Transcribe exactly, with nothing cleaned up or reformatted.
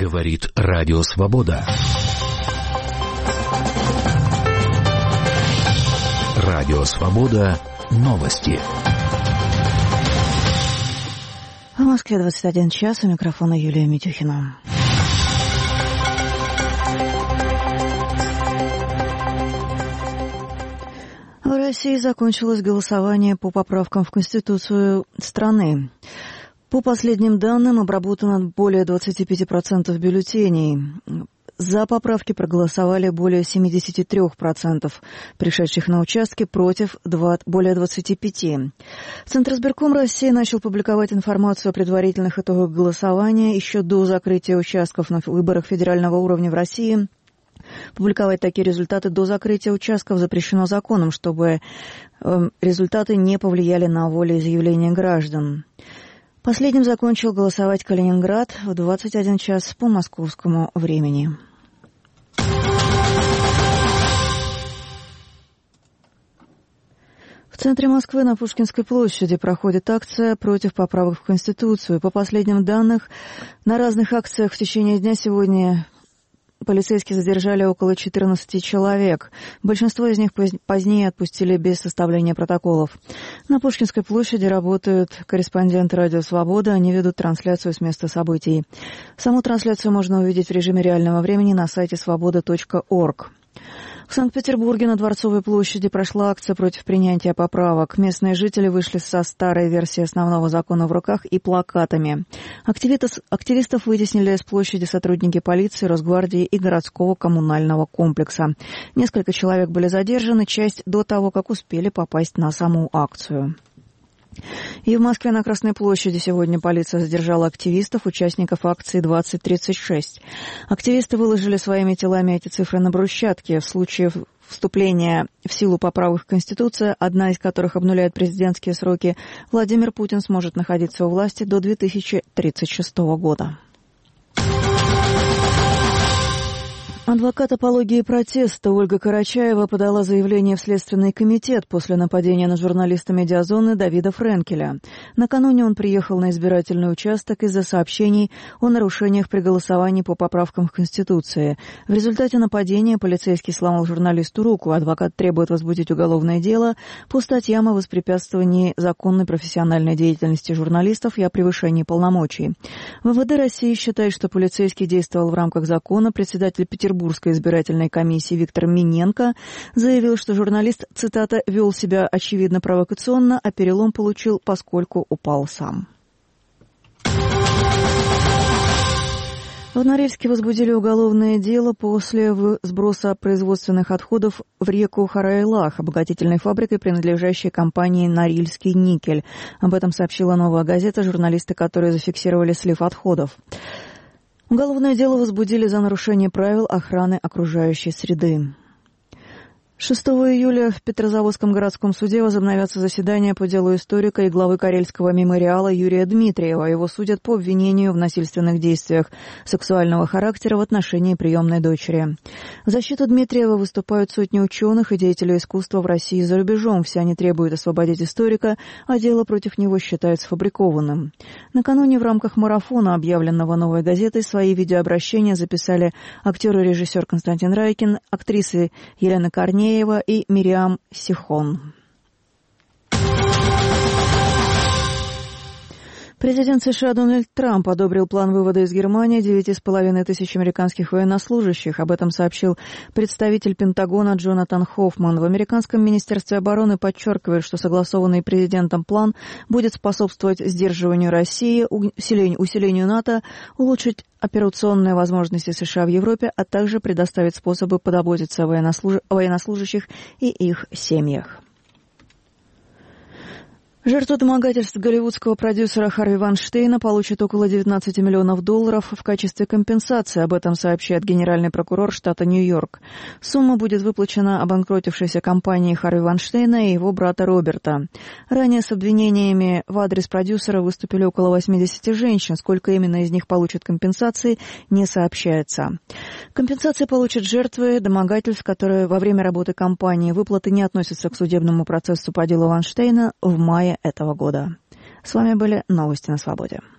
Говорит Радио Свобода. Радио Свобода. Новости. В Москве двадцать один час. У микрофона Юлия Митюхина. В России закончилось голосование по поправкам в Конституцию страны. По последним данным, обработано более двадцать пять процентов бюллетеней. За поправки проголосовали более семьдесят три процента пришедших на участки, против более двадцать пять процентов. Центризбирком России начал публиковать информацию о предварительных итогах голосования еще до закрытия участков на выборах федерального уровня в России. Публиковать такие результаты до закрытия участков запрещено законом, чтобы э, результаты не повлияли на волеизъявление граждан. Последним закончил голосовать Калининград в двадцать один час по московскому времени. В центре Москвы на Пушкинской площади проходит акция против поправок в Конституцию. По последним данным, на разных акциях в течение дня сегодня полицейские задержали около четырнадцати человек. Большинство из них позднее отпустили без составления протоколов. На Пушкинской площади работают корреспонденты «Радио Свобода». Они ведут трансляцию с места событий. Саму трансляцию можно увидеть в режиме реального времени на сайте свобода точка орг. В Санкт-Петербурге на Дворцовой площади прошла акция против принятия поправок. Местные жители вышли со старой версией основного закона в руках и плакатами. Активистов вытеснили с площади сотрудники полиции, Росгвардии и городского коммунального комплекса. Несколько человек были задержаны, часть до того, как успели попасть на саму акцию. И в Москве на Красной площади сегодня полиция задержала активистов, участников акции двадцать тридцать шесть. Активисты выложили своими телами эти цифры на брусчатке. В случае вступления в силу поправок в Конституцию, одна из которых обнуляет президентские сроки, Владимир Путин сможет находиться у власти до две тысячи тридцать шестого года. Адвокат апологии протеста Ольга Карачаева подала заявление в Следственный комитет после нападения на журналиста «Медиазоны» Давида Френкеля. Накануне он приехал на избирательный участок из-за сообщений о нарушениях при голосовании по поправкам в Конституции. В результате нападения полицейский сломал журналисту руку. Адвокат требует возбудить уголовное дело по статьям о воспрепятствовании законной профессиональной деятельности журналистов и о превышении полномочий. ВВД России считает, что полицейский действовал в рамках закона. Председатель Петербургской избирательной комиссии Виктор Миненко заявил, что журналист, цитата, «вел себя очевидно провокационно, а перелом получил, поскольку упал сам». В Норильске возбудили уголовное дело после сброса производственных отходов в реку Харайлах, обогатительной фабрикой, принадлежащей компании «Норильский никель». Об этом сообщила «Новая газета», журналисты, которые зафиксировали слив отходов. Уголовное дело возбудили за нарушение правил охраны окружающей среды. шестого июля в Петрозаводском городском суде возобновятся заседания по делу историка и главы Карельского мемориала Юрия Дмитриева. Его судят по обвинению в насильственных действиях сексуального характера в отношении приемной дочери. В защиту Дмитриева выступают сотни ученых и деятелей искусства в России и за рубежом. Все они требуют освободить историка, а дело против него считают сфабрикованным. Накануне в рамках марафона, объявленного «Новой газетой», свои видеообращения записали актер и режиссер Константин Райкин, актрисы Елена Корнеева и Мириам Сихон. Президент США Дональд Трамп одобрил план вывода из Германии девяти с половиной тысяч американских военнослужащих. Об этом сообщил представитель Пентагона Джонатан Хоффман. В американском министерстве обороны подчеркивают, что согласованный президентом план будет способствовать сдерживанию России, усилению, усилению НАТО, улучшить операционные возможности США в Европе, а также предоставить способы подоботиться о военнослуж... военнослужащих и их семьях. Жертва домогательств голливудского продюсера Харви Вайнштейна получит около девятнадцати миллионов долларов в качестве компенсации. Об этом сообщает генеральный прокурор штата Нью-Йорк. Сумма будет выплачена обанкротившейся компании Харви Вайнштейна и его брата Роберта. Ранее с обвинениями в адрес продюсера выступили около восьмидесяти женщин. Сколько именно из них получат компенсации, не сообщается. Компенсации получат жертвы домогательств, которые во время работы компании. Выплаты не относятся к судебному процессу по делу Вайнштейна в мае этого года. С вами были новости на Свободе.